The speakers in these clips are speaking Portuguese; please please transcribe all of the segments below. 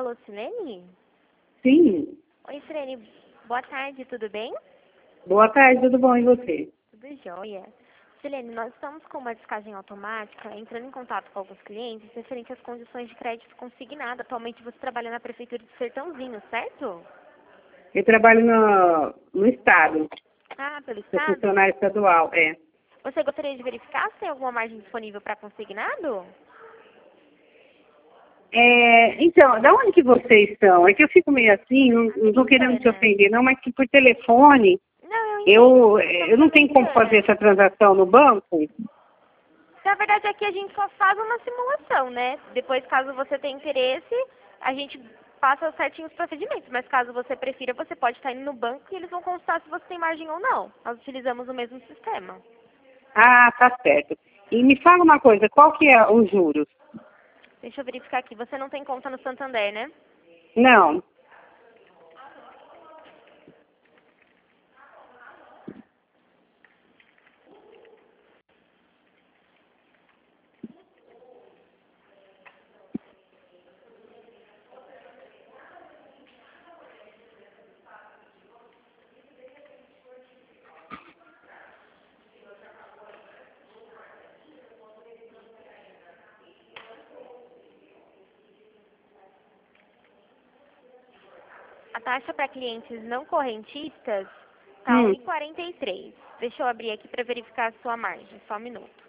Alô, Silene? Sim. Oi, Silene. Boa tarde, tudo bem? Boa tarde, tudo bom? E você? Tudo jóia. Silene, nós estamos com uma descagem automática, entrando em contato com alguns clientes referente às condições de crédito consignado. Atualmente você trabalha na Prefeitura de Sertãozinho, certo? Eu trabalho no Estado, Ah, pelo sou Estado? funcionário estadual, é. Você gostaria de verificar se tem alguma margem disponível para consignado? Então, da onde que vocês estão? É que eu fico meio assim, não estou querendo te Americana. ofender, não, mas que por telefone Não, eu entendo. eu não tenho como fazer essa transação no banco. Na verdade, aqui a gente só faz uma simulação, né? Depois, caso você tenha interesse, a gente passa certinho os procedimentos. Mas caso você prefira, você pode estar indo no banco e eles vão consultar se você tem margem ou não. Nós utilizamos o mesmo sistema. Ah, tá certo. E me fala uma coisa, qual que é os juros? Deixa eu verificar aqui. Você não tem conta no Santander, né? Não. A taxa para clientes não correntistas está Hum. 1,43. Deixa eu abrir aqui para verificar a sua margem. Só um minuto.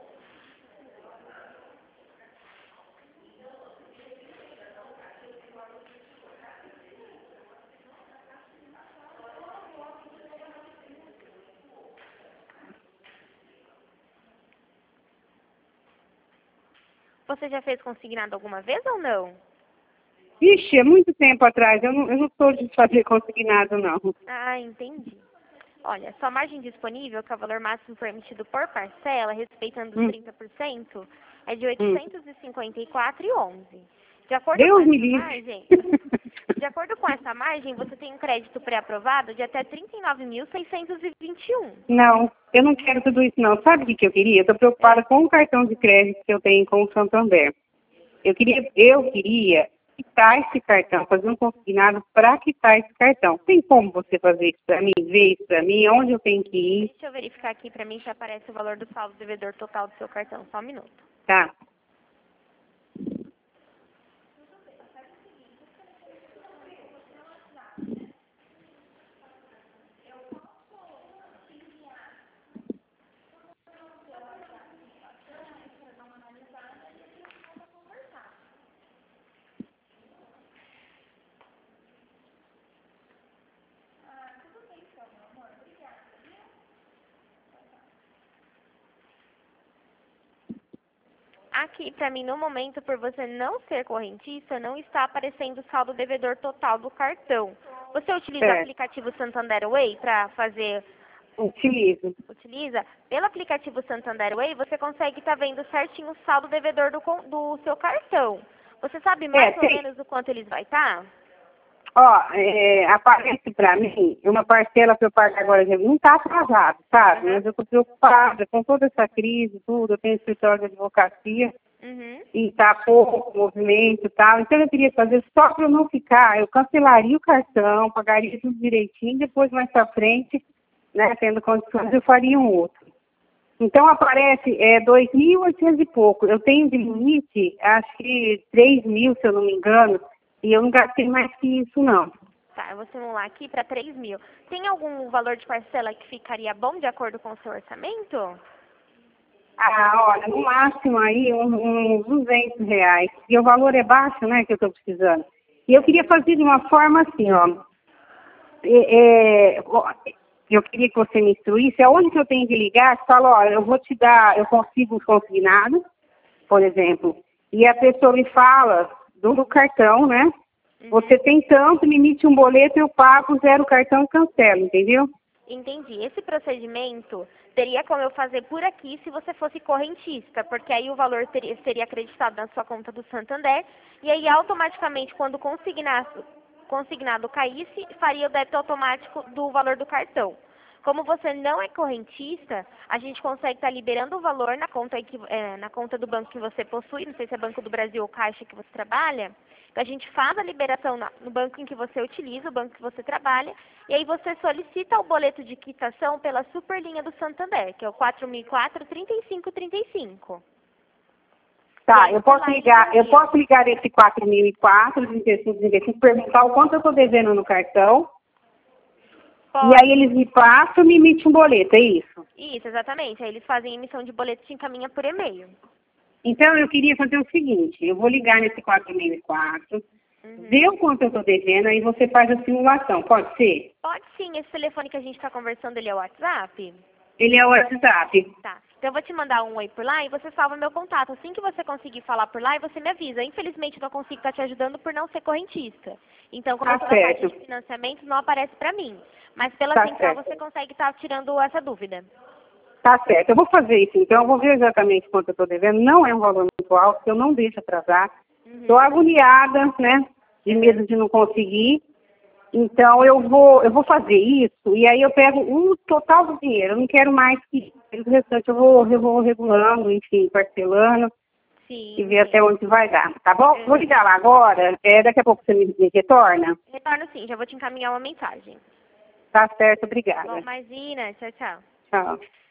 Você já fez consignado alguma vez ou não? Ixi, é muito tempo atrás, eu não sou de fazer consignado, não. Ah, entendi. Olha, sua margem disponível, que é o valor máximo permitido por parcela, respeitando os Hum, 30%, é de hum. 854,11. De acordo com Deus me essa livre. margem, de acordo com essa margem, você tem um crédito pré-aprovado de até 39.621. Não, eu não quero tudo isso não. Sabe o que eu queria? Eu estou preocupada com o cartão de crédito que eu tenho com o Santander. Eu queria quitar esse cartão, fazer um consignado para quitar esse cartão. Tem como você fazer isso para mim, ver isso para mim, onde eu tenho que ir? Deixa eu verificar aqui para mim se aparece o valor do saldo devedor total do seu cartão. Só um minuto. Tá. Aqui, para mim, no momento, por você não ser correntista, não está aparecendo o saldo devedor total do cartão. Você utiliza o Certo. aplicativo Santander Way para fazer, Utilizo. utiliza? Pelo aplicativo Santander Way, você consegue estar vendo certinho o saldo devedor do seu cartão. Você sabe mais ou Tem. menos o quanto eles vai estar? Ó, aparece para mim uma parcela que eu pago agora, não está atrasado, sabe? Uhum. Mas eu estou preocupada com toda essa crise, tudo. Eu tenho escritório de advocacia Uhum. e está pouco movimento e tal. Então eu queria fazer só para eu não ficar. Eu cancelaria o cartão, pagaria tudo direitinho, depois mais para frente, né, tendo condições, eu faria um outro. Então aparece 2.800 e pouco. Eu tenho de limite, acho que 3.000, se eu não me engano, e eu não gastei mais que isso, não. Tá, eu vou simular aqui para 3 mil. Tem algum valor de parcela que ficaria bom de acordo com o seu orçamento? Ah, olha, no máximo aí uns R$ 200. E o valor é baixo, né, que eu estou precisando. E eu queria fazer de uma forma assim, ó. Eu queria que você me instruísse, aonde que eu tenho que ligar, que fala, ó, eu vou te dar, eu consigo os consignados, por exemplo, e a pessoa me fala do cartão, né? Uhum. Você tem tanto, me emite um boleto, eu pago, zero o cartão e cancelo, entendeu? Entendi. Esse procedimento teria como eu fazer por aqui se você fosse correntista, porque aí o valor seria acreditado na sua conta do Santander e aí automaticamente quando consignado caísse, faria o débito automático do valor do cartão. Como você não é correntista, a gente consegue estar liberando o valor na conta, na conta do banco que você possui, não sei se é Banco do Brasil ou Caixa que você trabalha. Então, a gente faz a liberação no banco em que você utiliza, o banco que você trabalha, e aí você solicita o boleto de quitação pela Superlinha do Santander, que é o 4004-3535. Tá, eu posso ligar esse 4004, 35, perguntar o quanto eu estou devendo no cartão. Pode. E aí eles me passam e me emitem um boleto, é isso? Isso, exatamente. Aí eles fazem emissão de boleto e te encaminha por e-mail. Então, eu queria fazer o seguinte, eu vou ligar nesse 4004, ver o quanto eu estou devendo, aí você faz a simulação, pode ser? Pode sim. Esse telefone que a gente está conversando, ele é o WhatsApp? Ele é o WhatsApp. Tá. Então eu vou te mandar um oi por lá e você salva meu contato. Assim que você conseguir falar por lá, você me avisa. Infelizmente, eu não consigo estar te ajudando por não ser correntista. Então, como eu sou da parte de financiamento, não aparece para mim. Mas pela central você consegue estar tirando essa dúvida. Tá certo. Eu vou fazer isso, então. Eu vou ver exatamente quanto eu estou devendo. Não é um valor muito alto, que eu não deixo atrasar. Estou agoniada, né? De medo de não conseguir. Então, eu vou fazer isso e aí eu pego um total do dinheiro. Eu não quero mais que o restante eu vou regulando, enfim, parcelando. Sim. E ver até onde vai dar. Tá bom? Vou ligar lá agora. Daqui a pouco você me retorna? Retorno sim. Já vou te encaminhar uma mensagem. Tá certo. Obrigada. Bom, Imagina. Tchau, tchau. Tchau.